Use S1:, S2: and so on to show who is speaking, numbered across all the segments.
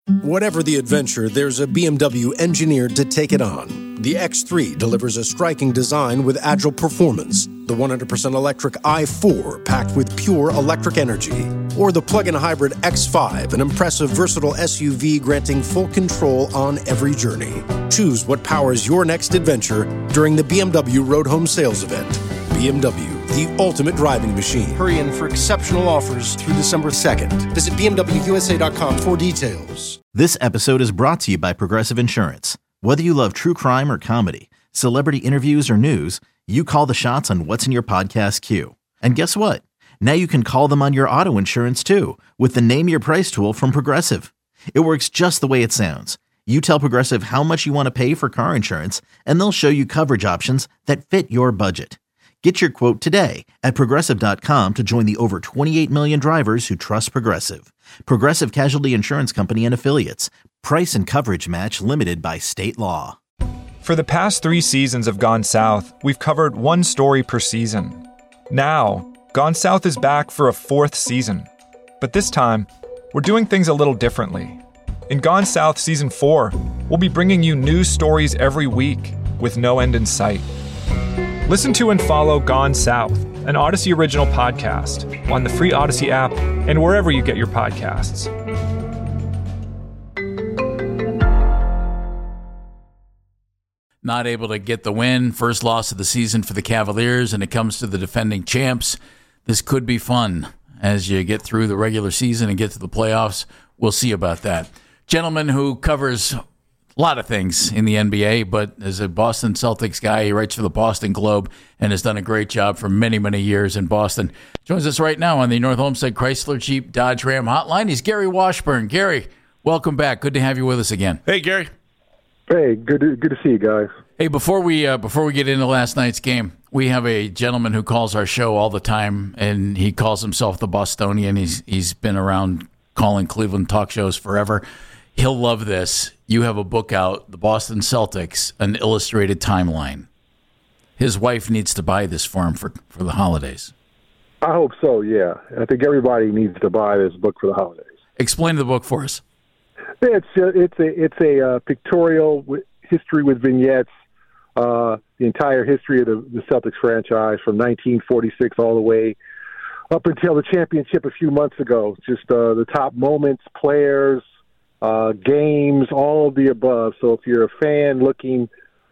S1: Whatever the adventure, there's a BMW engineered to take it on. The X3 delivers a striking design with agile performance. The 100% electric i4 packed with pure electric energy. Or the plug-in hybrid X5, an impressive versatile SUV granting full control on every journey. Choose what powers your next adventure during the BMW Road Home Sales Event. BMW, the ultimate driving machine. Hurry in for exceptional offers through December 2nd. Visit BMWUSA.com for details.
S2: This episode is brought to you by Progressive Insurance. Whether you love true crime or comedy, celebrity interviews or news, you call the shots on what's in your podcast queue. And guess what? Now you can call them on your auto insurance too with the Name Your Price tool from Progressive. It works just the way it sounds. You tell Progressive how much you want to pay for car insurance, and they'll show you coverage options that fit your budget. Get your quote today at Progressive.com to join the over 28 million drivers who trust Progressive. Progressive Casualty Insurance Company and Affiliates. Price and coverage match limited by state law.
S3: For the past 3 seasons of Gone South, we've covered one story per season. Now, Gone South is back for a 4th season. But this time, we're doing things a little differently. In Gone South Season 4, we'll be bringing you new stories every week with no end in sight. Listen to and follow Gone South, an Odyssey original podcast, on the free Odyssey app and wherever you get your podcasts.
S4: Not able to get the win, first loss of the season for the Cavaliers, and it comes to the defending champs. This could be fun as you get through the regular season and get to the playoffs. We'll see about that. Gentleman who covers a lot of things in the NBA, but as a Boston Celtics guy, he writes for the Boston Globe and has done a great job for many, many years in Boston. Joins us right now on the North Olmsted Chrysler Jeep Dodge Ram hotline. He's Gary Washburn. Gary, welcome back. Good to have you with us again.
S5: Hey, Gary.
S6: Hey, good to see you guys.
S4: Hey, before we get into last night's game, we have a gentleman who calls our show all the time, and he calls himself the Bostonian. He's been around calling Cleveland talk shows forever. He'll love this. You have a book out, The Boston Celtics, an illustrated timeline. His wife needs to buy this for him for the holidays.
S6: I hope so, yeah. I think everybody needs to buy this book for the holidays.
S4: Explain the book for us.
S6: It's a pictorial history with vignettes, the entire history of the Celtics franchise from 1946 all the way up until the championship a few months ago. Just the top moments, players, games, all of the above. So if you're a fan looking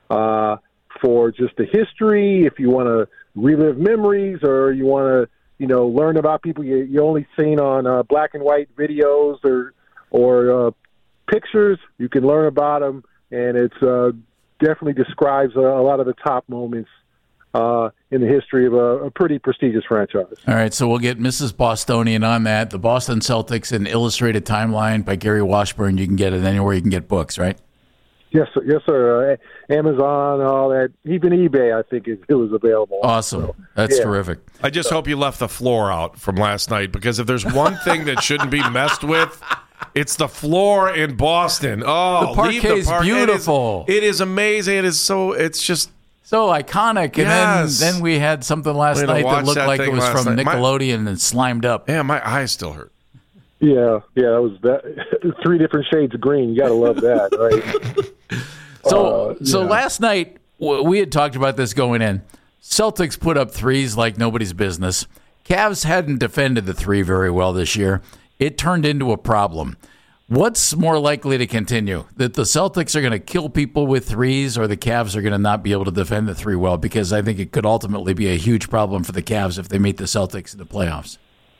S6: for just the history, if you want to relive memories, or you want to learn about people you only seen on black and white videos or pictures, you can learn about them, and it's definitely describes a lot of the top moments in the history of a pretty prestigious franchise.
S4: All right, so we'll get Mrs. Bostonian on that. The Boston Celtics, an illustrated timeline by Gary Washburn. You can get it anywhere you can get books, right?
S6: Yes, sir. Yes, sir. Amazon, all that. Even eBay, I think, it was available.
S4: Awesome.
S6: So,
S4: that's terrific.
S5: I just hope you left the floor out from last night, because if there's one thing that shouldn't be messed with, it's the floor in Boston. Oh,
S4: the parquet's beautiful.
S5: It is amazing. It's just
S4: so iconic. And then we had something last night that looked like it was from Nickelodeon and slimed up.
S5: Yeah, my eyes still hurt.
S6: Yeah, that was 3 different shades of green. You got to love that, right?
S4: So last night, we had talked about this going in. Celtics put up threes like nobody's business. Cavs hadn't defended the three very well this year. It turned into a problem. What's more likely to continue? That the Celtics are going to kill people with threes, or the Cavs are going to not be able to defend the three well? Because I think it could ultimately be a huge problem for the Cavs if they meet the Celtics in the playoffs.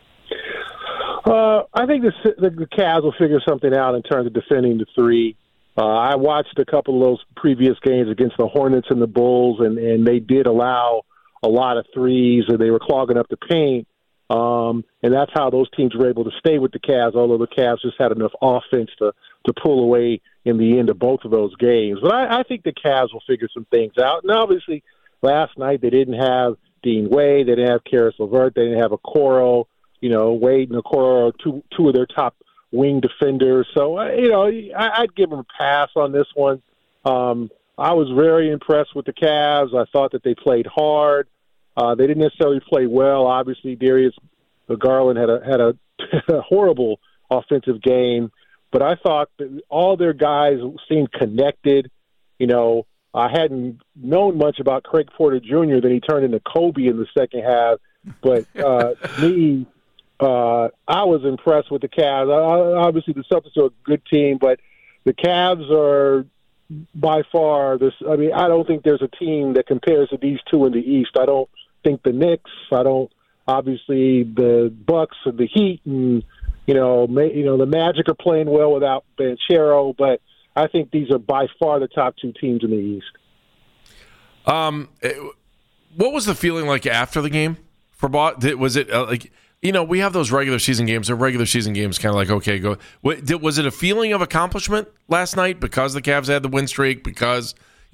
S6: I think the Cavs will figure something out in terms of defending the three. I watched a couple of those previous games against the Hornets and the Bulls, and they did allow a lot of threes, and they were clogging up the paint. And that's how those teams were able to stay with the Cavs, although the Cavs just had enough offense to pull away in the end of both of those games. But I think the Cavs will figure some things out. And obviously, last night they didn't have Dean Wade, they didn't have Karis LeVert, they didn't have Okoro. Wade and Okoro are two of their top wing defenders. So, I'd give them a pass on this one. I was very impressed with the Cavs. I thought that they played hard. They didn't necessarily play well. Obviously, Darius Garland had a horrible offensive game, but I thought that all their guys seemed connected. You know, I hadn't known much about Craig Porter Jr. Then he turned into Kobe in the second half. But I was impressed with the Cavs. Obviously, the Celtics are a good team, but the Cavs are by far this. I mean, I don't think there's a team that compares to these two in the East. I don't think the Knicks. I don't. Obviously, the Bucks and the Heat, and the Magic are playing well without Banchero, but I think these are by far the top two teams in the East.
S5: What was the feeling like after the game for Boston? Was it we have those regular season games. They're regular season games, kind of like, okay, go. Was it a feeling of accomplishment last night because the Cavs had the win streak? Because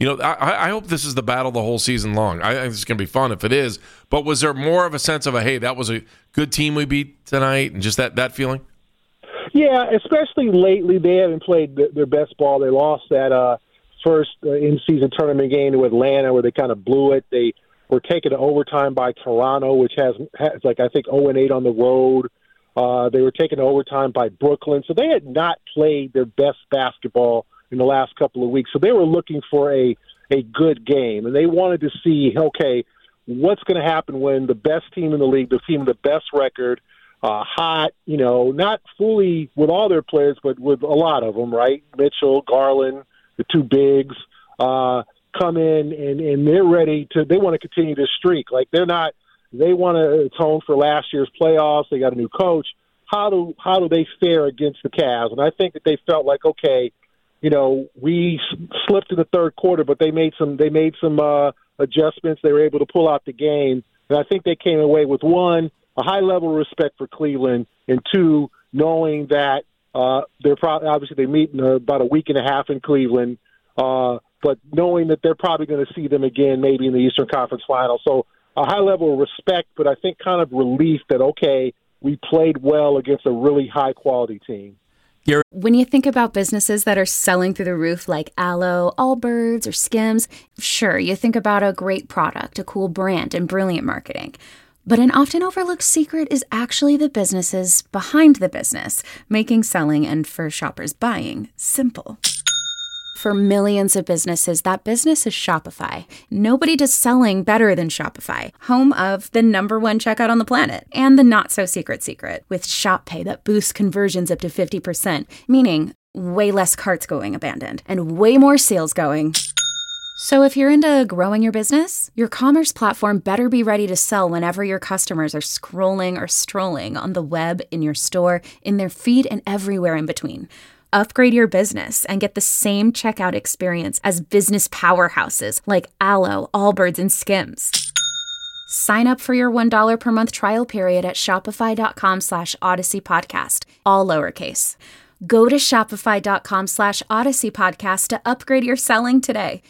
S5: I hope this is the battle the whole season long. I think it's going to be fun if it is. But was there more of a sense of hey, that was a good team we beat tonight, and just that feeling?
S6: Yeah, especially lately, they haven't played their best ball. They lost that first in-season tournament game to Atlanta where they kind of blew it. They were taken to overtime by Toronto, which has like I think 0-8 on the road. They were taken to overtime by Brooklyn. So they had not played their best basketball in the last couple of weeks. So they were looking for a good game, and they wanted to see, okay, what's going to happen when the best team in the league, the team with the best record, hot, not fully with all their players, but with a lot of them, right? Mitchell, Garland, the two bigs, come in and they're ready they want to continue this streak. Like they want to atone for last year's playoffs. They got a new coach. How do they fare against the Cavs? And I think that they felt like, okay, we slipped in the third quarter, but they made some adjustments. They were able to pull out the game. And I think they came away with one, a high level of respect for Cleveland, and two, knowing that they're obviously they meet in about a week and a half in Cleveland, but knowing that they're probably going to see them again maybe in the Eastern Conference Final. So a high level of respect, but I think kind of relief that, okay, we played well against a really high-quality team.
S7: When you think about businesses that are selling through the roof like Aloe, Allbirds, or Skims, sure, you think about a great product, a cool brand, and brilliant marketing. But an often overlooked secret is actually the businesses behind the business, making selling and for shoppers buying simple. For millions of businesses, that business is Shopify. Nobody does selling better than Shopify, home of the #1 checkout on the planet and the not-so-secret secret with Shop Pay that boosts conversions up to 50%, meaning way less carts going abandoned and way more sales going. So if you're into growing your business, your commerce platform better be ready to sell whenever your customers are scrolling or strolling on the web, in your store, in their feed, and everywhere in between. Upgrade your business and get the same checkout experience as business powerhouses like Aloe, Allbirds, and Skims. Sign up for your $1 per month trial period at shopify.com/Odyssey Podcast, all lowercase. Go to shopify.com/Odyssey Podcast to upgrade your selling today.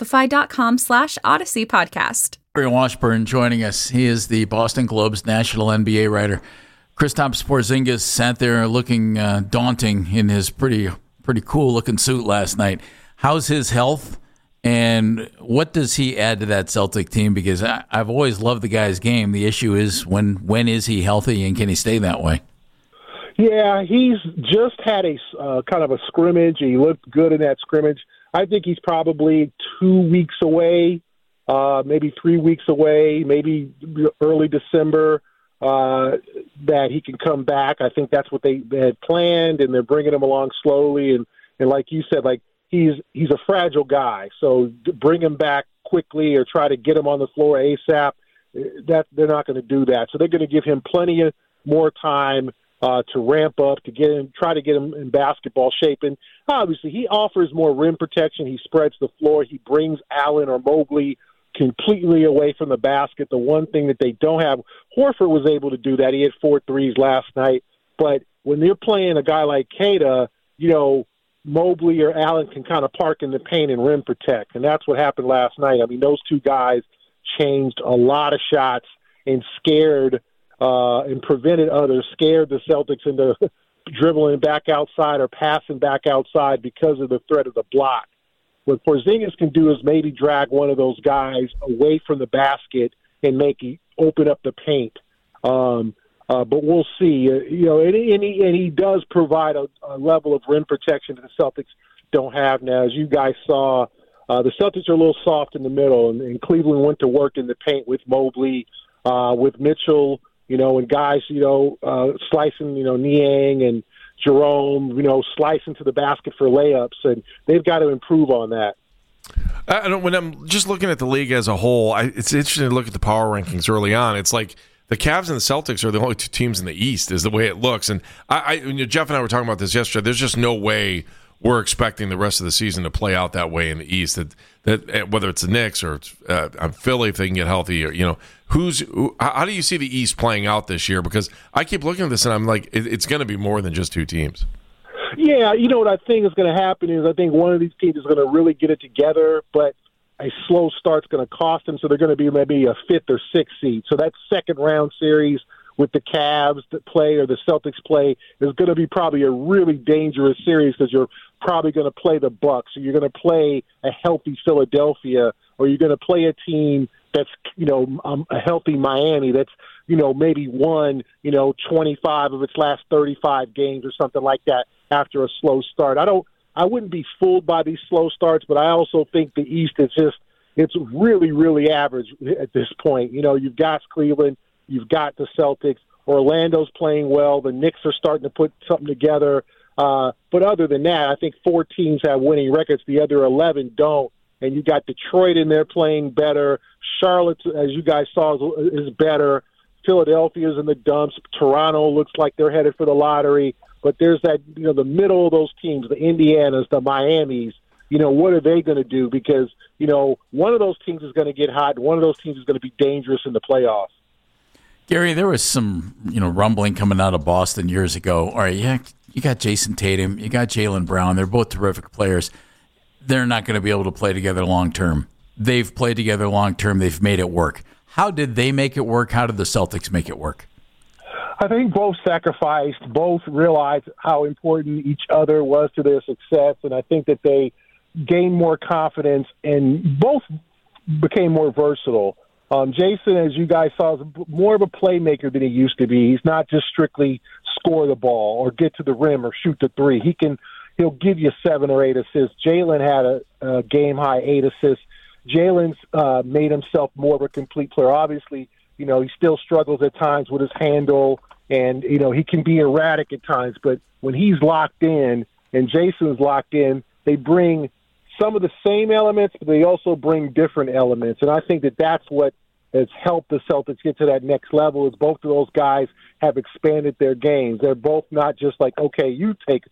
S7: Shopify.com/Odyssey Podcast.
S4: Barry Washburn joining us. He is the Boston Globe's national NBA writer. Kristaps Porzingis sat there looking daunting in his pretty cool-looking suit last night. How's his health, and what does he add to that Celtic team? Because I've always loved the guy's game. The issue is when is he healthy, and can he stay that way?
S6: Yeah, he's just had a kind of a scrimmage. He looked good in that scrimmage. I think he's probably 2 weeks away, maybe 3 weeks away, maybe early December. That he can come back. I think that's what they had planned, and they're bringing him along slowly. And like you said, like he's a fragile guy, so to bring him back quickly or try to get him on the floor ASAP, that they're not going to do that. So they're going to give him plenty of more time to ramp up, to try to get him in basketball shape. And obviously, he offers more rim protection. He spreads the floor. He brings Allen or Mobley completely away from the basket. The one thing that they don't have, Horford was able to do that. He had 4 threes last night. But when they're playing a guy like Keita, Mobley or Allen can kind of park in the paint and rim protect. And that's what happened last night. I mean, those two guys changed a lot of shots and scared and prevented others, scared the Celtics into dribbling back outside or passing back outside because of the threat of the block. What Porzingis can do is maybe drag one of those guys away from the basket and open up the paint. But we'll see. And he does provide a level of rim protection that the Celtics don't have now. As you guys saw, the Celtics are a little soft in the middle, and Cleveland went to work in the paint with Mobley, with Mitchell, and guys, slicing, Niang and Jerome, slicing to the basket for layups, and they've got to improve on that.
S5: When I'm just looking at the league as a whole, it's interesting to look at the power rankings early on. It's like the Cavs and the Celtics are the only two teams in the East, is the way it looks. And Jeff and I were talking about this yesterday. There's just no way we're expecting the rest of the season to play out that way in the East. That whether it's the Knicks or it's, Philly, if they can get healthy, or how do you see the East playing out this year? Because I keep looking at this and I'm like, it's going to be more than just two teams.
S6: Yeah, what I think is going to happen is I think one of these teams is going to really get it together, but a slow start's going to cost them, so they're going to be maybe a 5th or 6th seed. So that second-round series with the Cavs that play or the Celtics play is going to be probably a really dangerous series because you're probably going to play the Bucks, or you're going to play a healthy Philadelphia, or you're going to play a team that's, a healthy Miami that's, maybe won, 25 of its last 35 games or something like that after a slow start. I wouldn't be fooled by these slow starts, but I also think the East is it's really, really average at this point. You've got Cleveland, you've got the Celtics, Orlando's playing well, the Knicks are starting to put something together. But other than that, I think 4 teams have winning records, the other 11 don't. And you got Detroit in there playing better. Charlotte, as you guys saw, is better. Philadelphia's in the dumps. Toronto looks like they're headed for the lottery. But there's that, the middle of those teams, the Indianas, the Miamis, what are they going to do? Because, one of those teams is going to get hot, and one of those teams is going to be dangerous in the playoffs.
S4: Gary, there was some, rumbling coming out of Boston years ago. All right, yeah, you got Jason Tatum, you got Jaylen Brown. They're both terrific players. They're not going to be able to play together long term. They've played together long term. They've made it work. How did they make it work? How did the Celtics make it work?
S6: I think both sacrificed, both realized how important each other was to their success, and I think that they gained more confidence and both became more versatile. Jason, as you guys saw, is more of a playmaker than he used to be. He's not just strictly score the ball or get to the rim or shoot the three. He'll give you 7 or 8 assists. Jaylen had a game-high 8 assists. Jaylen's made himself more of a complete player. Obviously, he still struggles at times with his handle, and, he can be erratic at times. But when he's locked in and Jason's locked in, they bring some of the same elements, but they also bring different elements. And I think that that's what has helped the Celtics get to that next level is both of those guys have expanded their games. They're both not just like, okay, you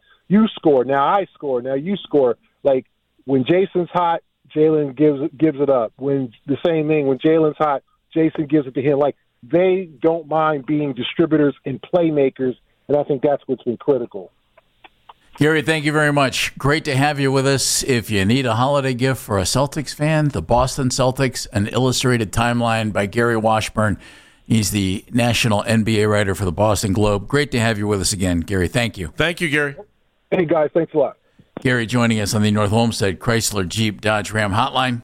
S6: score, now I score, now you score. Like when Jason's hot, Jaylen gives it up. When the same thing, when Jaylen's hot, Jason gives it to him. Like they don't mind being distributors and playmakers, and I think that's what's been critical.
S4: Gary, thank you very much. Great to have you with us. If you need a holiday gift for a Celtics fan, the Boston Celtics, an illustrated timeline by Gary Washburn. He's the national NBA writer for the Boston Globe. Great to have you with us again, Gary. Thank you.
S5: Thank you, Gary.
S6: Hey, guys. Thanks a lot.
S4: Gary joining us on the North Olmsted Chrysler Jeep Dodge Ram Hotline.